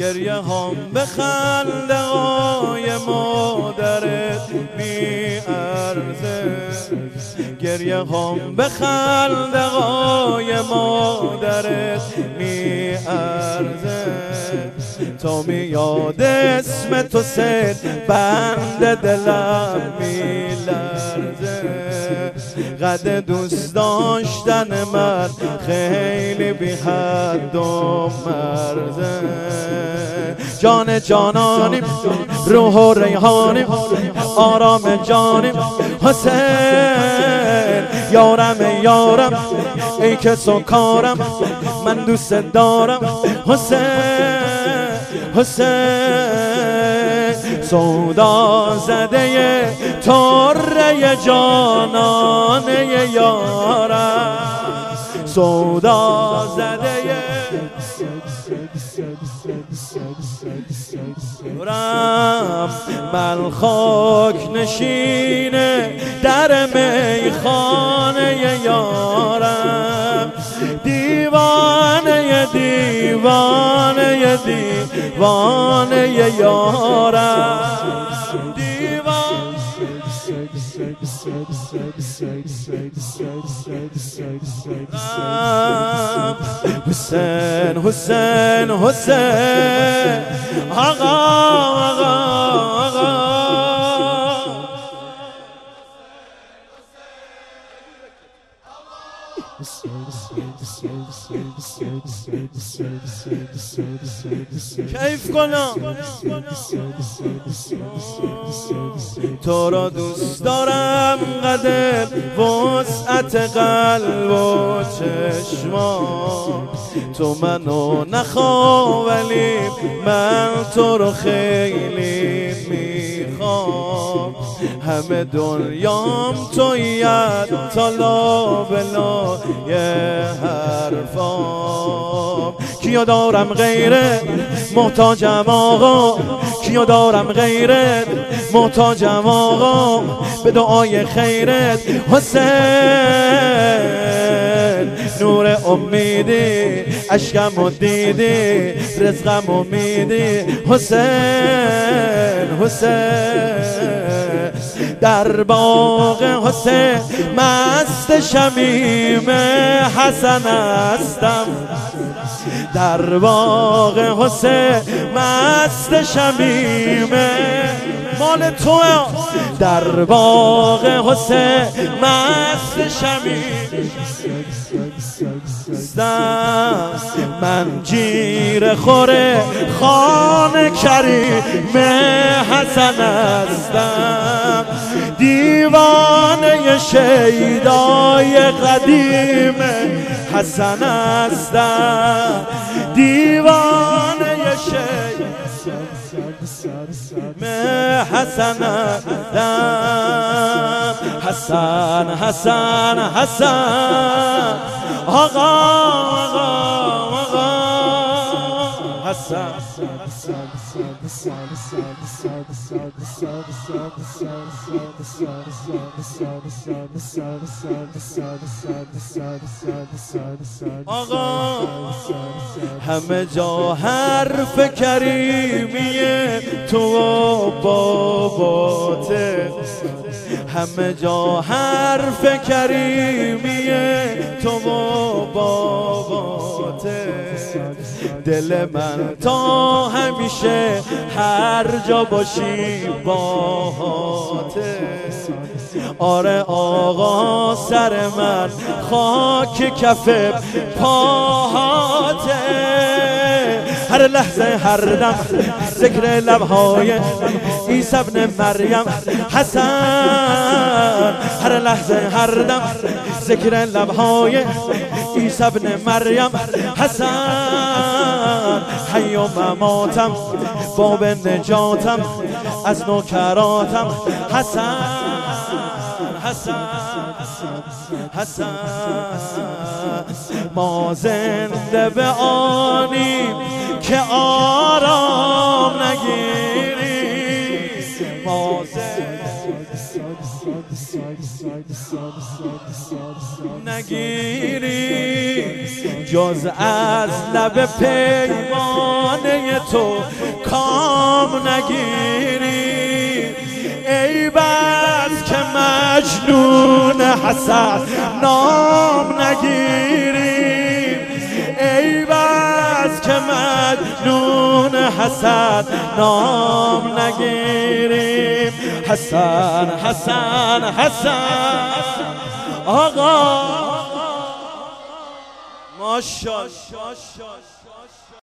گریه هم به خنده های مادرت بی ارزه، گریه هم به خنده های مادرت بی ارزه. تا میاد اسم تو سید بند دلم میلرزه. قد دوست داشتن من خیلی بی حد و مرزه. جان جانانیم روح و ریحانیم آرام جانیم حسین. یارم یارم ای که سکارم من دوست دارم حسین. حسین سودا زده طره جانانه یارم، سودا زده یارم. من خاک نشینه در میخانه یارم. دیوانه دیوانه دیوانه یارم. حسین حسین حسین آقا آقا آقا. کیف کنم تو را دوست دارم قدر وسعت قلب و چشمان. تو منو نخواه ولی من تو رو خیلی میخوام. همه دنیام تویت تا لابلا یه حرفام. کیو دارم غیره محتاجم آقا، کیو دارم غیرت محتاجم آقا. به دعای خیرت حسین نور امیدی اشکم و دیدی رزقم و میدی حسین. حسین در باغ حسین مست شمیم حسن هستم. در باغ حسین مست شمیم مال تو. در باغ حسین مست شمیم من جیر خوره خان کریم حسن هستم. دیوانه شیدای قدیم حسن هستم. دیوانه شیدای حسن هستم. حسن حسن حسن آقا آقا آقا حسن. آقا همه جا حرف کریمیه تو و باباته. همه جا حرف کریمیه تو و باباته. دل من تا همیشه هر جا باشی باهاته. آره آقا سر من خاک کف پاهاته. هر لحظه هر دم ذکر لبهای عیسی ابن مریم حسن. هر لحظه هر دم ذکر لبهای عیسی ابن مریم حسن. حی و مماتم باب نجاتم از نوکراتم حسن. حسن حسن ما زنده به آنیم که آرام نگیریم. ما نگیری جز از لب پیمانه تو کام نگیریم. ای بس که مجنون حسد نام نگیریم. ای بس که مجنون حسد نام نگیریم. حسن حسن حسن آقا ماشاءالله.